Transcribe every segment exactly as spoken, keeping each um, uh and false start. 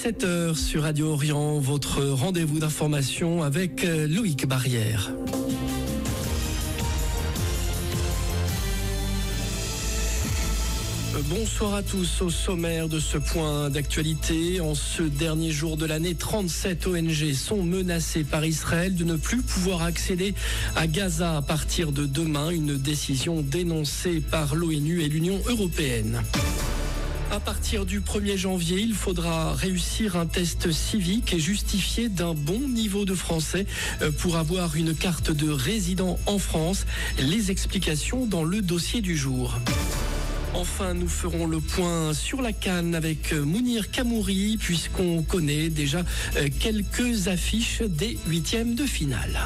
sept heures sur Radio Orient, votre rendez-vous d'information avec Loïc Barrière. Bonsoir à tous. Au sommaire de ce point d'actualité, en ce dernier jour de l'année, trente-sept O N G sont menacées par Israël de ne plus pouvoir accéder à Gaza à partir de demain, une décision dénoncée par l'ONU et l'Union européenne. À partir du premier janvier, il faudra réussir un test civique et justifier d'un bon niveau de français pour avoir une carte de résident en France. Les explications dans le dossier du jour. Enfin, nous ferons le point sur la CAN avec Mounir Kamouri, puisqu'on connaît déjà quelques affiches des huitièmes de finale.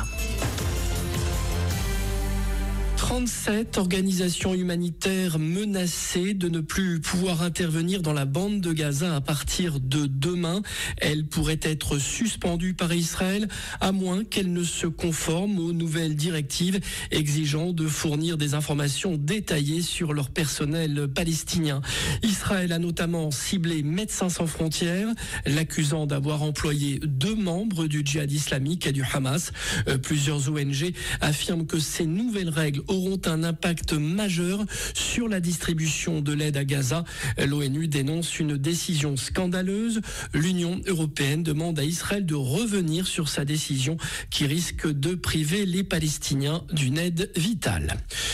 trente-sept organisations humanitaires menacées de ne plus pouvoir intervenir dans la bande de Gaza à partir de demain. Elles pourraient être suspendues par Israël à moins qu'elles ne se conforment aux nouvelles directives exigeant de fournir des informations détaillées sur leur personnel palestinien. Israël a notamment ciblé Médecins sans frontières, l'accusant d'avoir employé deux membres du djihad islamique et du Hamas. Euh, plusieurs O N G affirment que ces nouvelles règles auront un impact majeur sur la distribution de l'aide à Gaza. L'ONU dénonce une décision scandaleuse. L'Union européenne demande à Israël de revenir sur sa décision qui risque de priver les Palestiniens d'une aide vitale.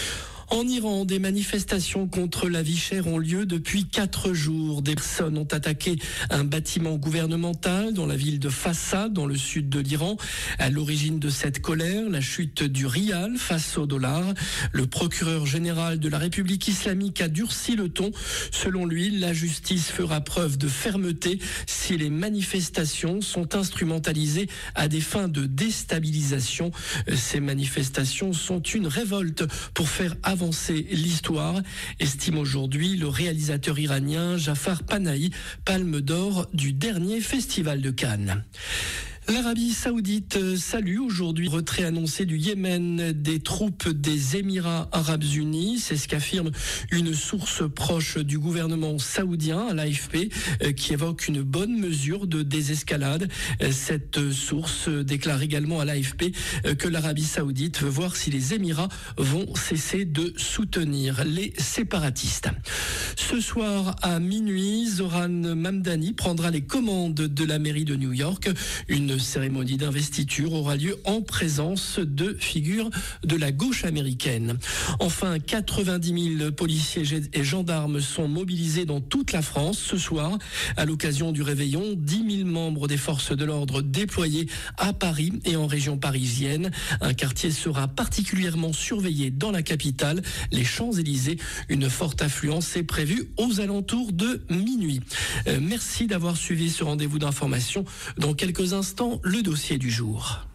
En Iran, des manifestations contre la vie chère ont lieu depuis quatre jours. Des personnes ont attaqué un bâtiment gouvernemental dans la ville de Fassa, dans le sud de l'Iran. À l'origine de cette colère, la chute du rial face au dollar. Le procureur général de la République islamique a durci le ton. Selon lui, la justice fera preuve de fermeté si les manifestations sont instrumentalisées à des fins de déstabilisation. Ces manifestations sont une révolte pour faire avancer avancer l'histoire, estime aujourd'hui le réalisateur iranien Jafar Panahi, palme d'or du dernier festival de Cannes. L'Arabie Saoudite salue aujourd'hui le retrait annoncé du Yémen des troupes des Émirats Arabes Unis. C'est ce qu'affirme une source proche du gouvernement saoudien à l'A F P qui évoque une bonne mesure de désescalade. Cette source déclare également à l'A F P que l'Arabie Saoudite veut voir si les Émirats vont cesser de soutenir les séparatistes. Ce soir à minuit, Zoran Mamdani prendra les commandes de la mairie de New York. Une cérémonie d'investiture aura lieu en présence de figures de la gauche américaine. Enfin, quatre-vingt-dix mille policiers et gendarmes sont mobilisés dans toute la France ce soir. À l'occasion du réveillon, dix mille membres des forces de l'ordre déployés à Paris et en région parisienne. Un quartier sera particulièrement surveillé dans la capitale, les Champs-Élysées. Une forte affluence est prévue aux alentours de minuit. Euh, merci d'avoir suivi ce rendez-vous d'information. Dans quelques instants, le dossier du jour.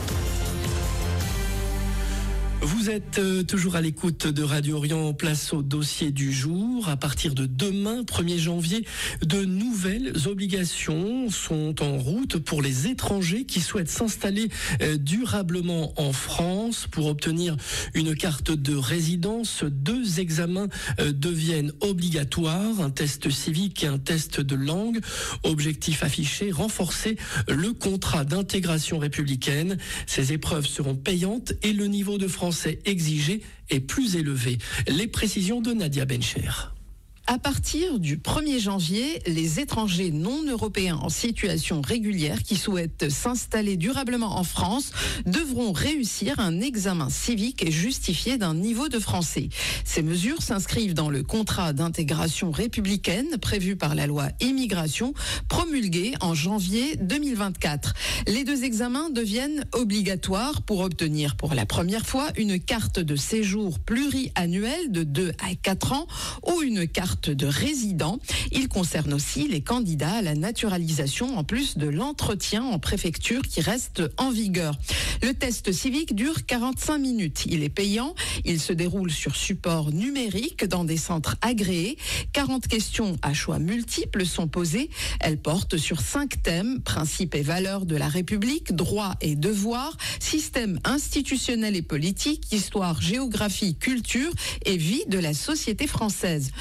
Vous êtes euh, toujours à l'écoute de Radio Orient, place au dossier du jour. À partir de demain, premier janvier, de nouvelles obligations sont en route pour les étrangers qui souhaitent s'installer euh, durablement en France. Pour obtenir une carte de résidence, deux examens euh, deviennent obligatoires, un test civique et un test de langue. Objectif affiché, renforcer le contrat d'intégration républicaine. Ces épreuves seront payantes et le niveau de français exigé est plus élevé. Les précisions de Nadia Bencher. À partir du premier janvier, les étrangers non européens en situation régulière qui souhaitent s'installer durablement en France devront réussir un examen civique et justifier d'un niveau de français. Ces mesures s'inscrivent dans le contrat d'intégration républicaine prévu par la loi immigration promulguée en janvier deux mille vingt-quatre. Les deux examens deviennent obligatoires pour obtenir pour la première fois une carte de séjour pluriannuelle de deux à quatre ans ou une carte de résident. Il concerne aussi les candidats à la naturalisation en plus de l'entretien en préfecture qui reste en vigueur. Le test civique dure quarante-cinq minutes. Il est payant. Il se déroule sur support numérique dans des centres agréés. quarante questions à choix multiples sont posées. Elles portent sur cinq thèmes: principes et valeurs de la République, droits et devoirs, système institutionnel et politique, histoire, géographie, culture et vie de la société française. Pour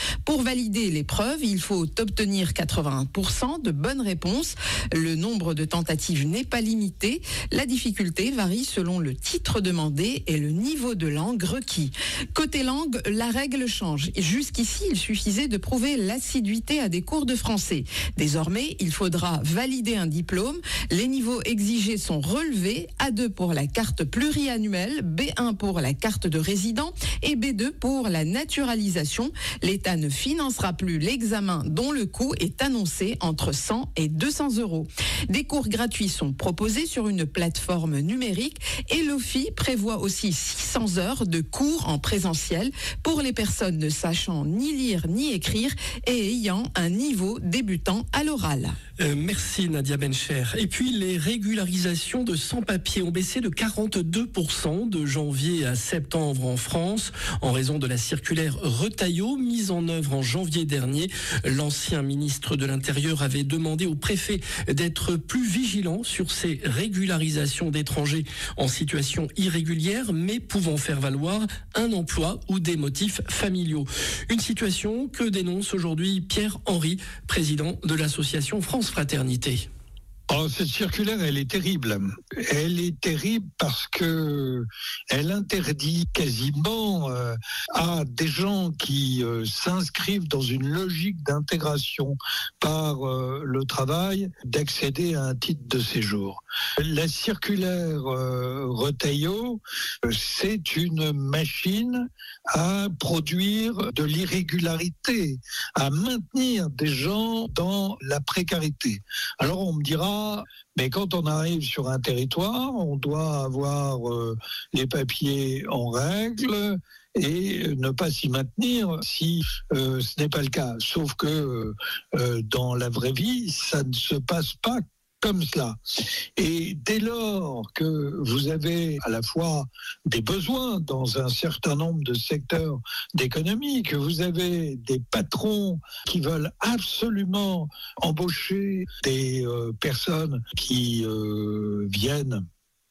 valider l'épreuve, il faut obtenir quatre-vingts pour cent de bonnes réponses. Le nombre de tentatives n'est pas limité. La difficulté varie selon le titre demandé et le niveau de langue requis. Côté langue, la règle change. Jusqu'ici, il suffisait de prouver l'assiduité à des cours de français. Désormais, il faudra valider un diplôme. Les niveaux exigés sont relevés. A deux pour la carte pluriannuelle, B un pour la carte de résident et B deux pour la naturalisation. L'État ne financera plus l'examen dont le coût est annoncé entre cent et deux cents euros. Des cours gratuits sont proposés sur une plateforme numérique et l'O F I prévoit aussi six cents heures de cours en présentiel pour les personnes ne sachant ni lire ni écrire et ayant un niveau débutant à l'oral. Euh, merci Nadia Bencher. Et puis les régularisations de sans-papiers ont baissé de quarante-deux pour cent de janvier à septembre en France en raison de la circulaire Retailleau mise en œuvre en janvier dernier. L'ancien ministre de l'Intérieur avait demandé au préfet d'être plus vigilant sur ces régularisations d'étrangers en situation irrégulière mais pouvant faire valoir un emploi ou des motifs familiaux. Une situation que dénonce aujourd'hui Pierre Henry, président de l'association France Fraternité. Oh, cette circulaire, elle est terrible. Elle est terrible parce que elle interdit quasiment euh, à des gens qui euh, s'inscrivent dans une logique d'intégration par euh, le travail d'accéder à un titre de séjour. La circulaire euh, Retailleau, euh, c'est une machine à produire de l'irrégularité, à maintenir des gens dans la précarité. Alors on me dira, mais quand on arrive sur un territoire, on doit avoir euh, les papiers en règle et ne pas s'y maintenir si euh, ce n'est pas le cas. Sauf que euh, dans la vraie vie, ça ne se passe pas comme cela. Et dès lors que vous avez à la fois des besoins dans un certain nombre de secteurs d'économie, que vous avez des patrons qui veulent absolument embaucher des euh, personnes qui euh, viennent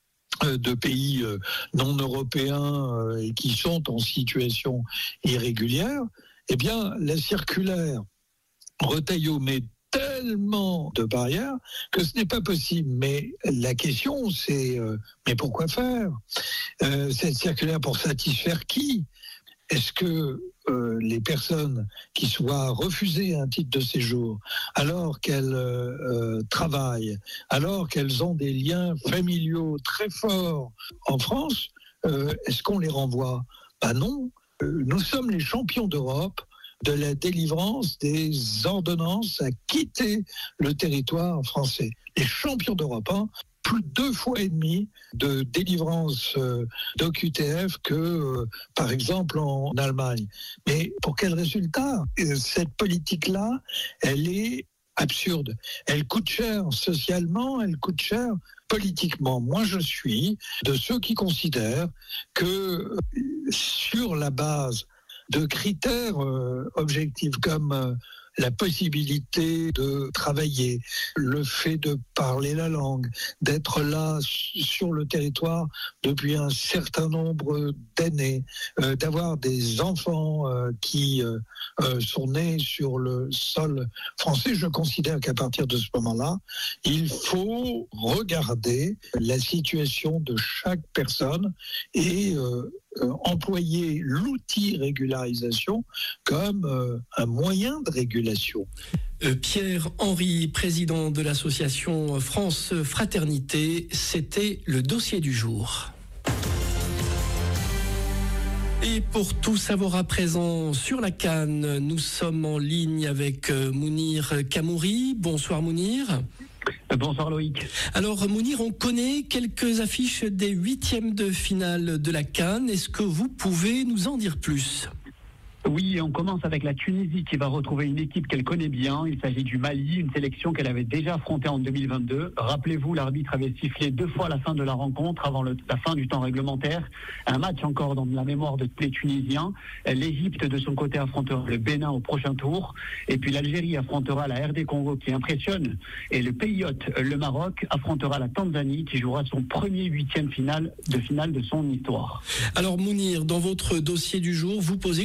de pays non européens et qui sont en situation irrégulière, eh bien, la circulaire Retailleau met tellement de barrières que ce n'est pas possible. Mais la question, c'est euh, mais pourquoi faire euh, cette circulaire pour satisfaire qui? Est-ce que euh, les personnes qui soient refusées un titre de séjour alors qu'elles euh, travaillent, alors qu'elles ont des liens familiaux très forts en France, euh, est-ce qu'on les renvoie? Ben non. Euh, nous sommes les champions d'Europe de la délivrance des ordonnances à quitter le territoire français. Les champions d'Europe, hein, plus de deux fois et demi de délivrance euh, d'O Q T F que, euh, par exemple, en Allemagne. Mais pour quel résultat? Cette politique-là, elle est absurde. Elle coûte cher socialement, elle coûte cher politiquement. Moi, je suis de ceux qui considèrent que sur la base de critères euh, objectifs comme euh, la possibilité de travailler, le fait de parler la langue, d'être là sur le territoire depuis un certain nombre d'années, euh, d'avoir des enfants euh, qui euh, euh, sont nés sur le sol français. Je considère qu'à partir de ce moment-là, il faut regarder la situation de chaque personne et euh, Euh, employer l'outil régularisation comme euh, un moyen de régulation. Euh, Pierre Henry, président de l'association France Fraternité, c'était le dossier du jour. Et pour tout savoir à présent sur la CAN, nous sommes en ligne avec Mounir Kamouri. Bonsoir Mounir. Bonsoir Loïc. Alors Mounir, on connaît quelques affiches des huitièmes de finale de la CAN. Est-ce que vous pouvez nous en dire plus ? Oui, on commence avec la Tunisie qui va retrouver une équipe qu'elle connaît bien. Il s'agit du Mali, une sélection qu'elle avait déjà affrontée en deux mille vingt-deux. Rappelez-vous, l'arbitre avait sifflé deux fois la fin de la rencontre avant le, la fin du temps réglementaire. Un match encore dans la mémoire de tous les Tunisiens. L'Égypte, de son côté, affrontera le Bénin au prochain tour. Et puis l'Algérie affrontera la R D Congo qui impressionne. Et le pays hôte, le Maroc, affrontera la Tanzanie qui jouera son premier huitième finale de finale de son histoire. Alors Mounir, dans votre dossier du jour, vous posez une question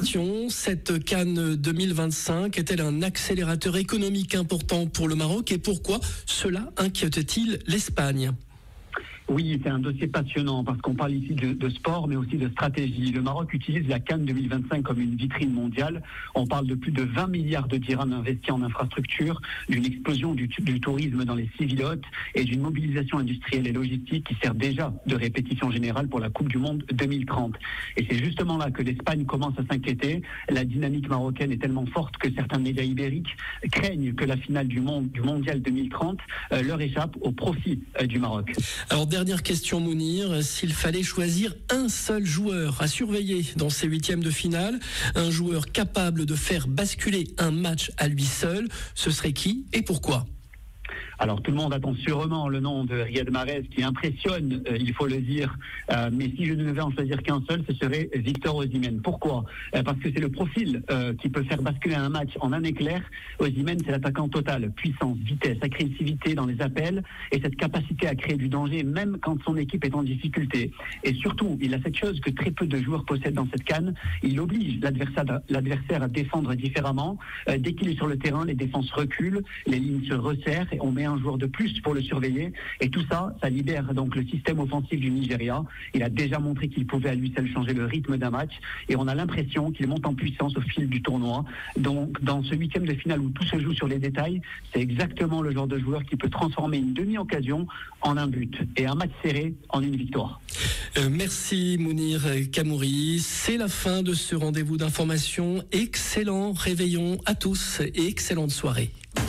question, cette CAN deux mille vingt-cinq est-elle un accélérateur économique important pour le Maroc et pourquoi cela inquiète-t-il l'Espagne ? Oui, c'est un dossier passionnant parce qu'on parle ici de, de sport mais aussi de stratégie. Le Maroc utilise la CAN deux mille vingt-cinq comme une vitrine mondiale. On parle de plus de vingt milliards de dirhams investis en infrastructure, d'une explosion du, du tourisme dans les civilotes et d'une mobilisation industrielle et logistique qui sert déjà de répétition générale pour la Coupe du Monde deux mille trente. Et c'est justement là que l'Espagne commence à s'inquiéter. La dynamique marocaine est tellement forte que certains médias ibériques craignent que la finale du, monde, du Mondial deux mille trente euh, leur échappe au profit euh, du Maroc. Alors, dernière question, Mounir. S'il fallait choisir un seul joueur à surveiller dans ces huitièmes de finale, un joueur capable de faire basculer un match à lui seul, ce serait qui et pourquoi ? Alors tout le monde attend sûrement le nom de Riyad Mahrez qui impressionne, euh, il faut le dire. Euh, mais si je ne devais en choisir qu'un seul, ce serait Victor Osimhen. Pourquoi ? euh, Parce que c'est le profil euh, qui peut faire basculer un match en un éclair. Osimhen, c'est l'attaquant total. Puissance, vitesse, agressivité dans les appels et cette capacité à créer du danger même quand son équipe est en difficulté. Et surtout, il a cette chose que très peu de joueurs possèdent dans cette CAN. Il oblige l'adversaire, l'adversaire à défendre différemment. Euh, dès qu'il est sur le terrain, les défenses reculent, les lignes se resserrent et on met un joueur de plus pour le surveiller et tout ça, ça libère donc le système offensif du Nigeria. Il a déjà montré qu'il pouvait à lui seul changer le rythme d'un match et on a l'impression qu'il monte en puissance au fil du tournoi. Donc dans ce huitième de finale où tout se joue sur les détails, c'est exactement le genre de joueur qui peut transformer une demi-occasion en un but et un match serré en une victoire. Euh, merci Mounir Kamouri. C'est la fin de ce rendez-vous d'information. Excellent réveillon à tous et excellente soirée.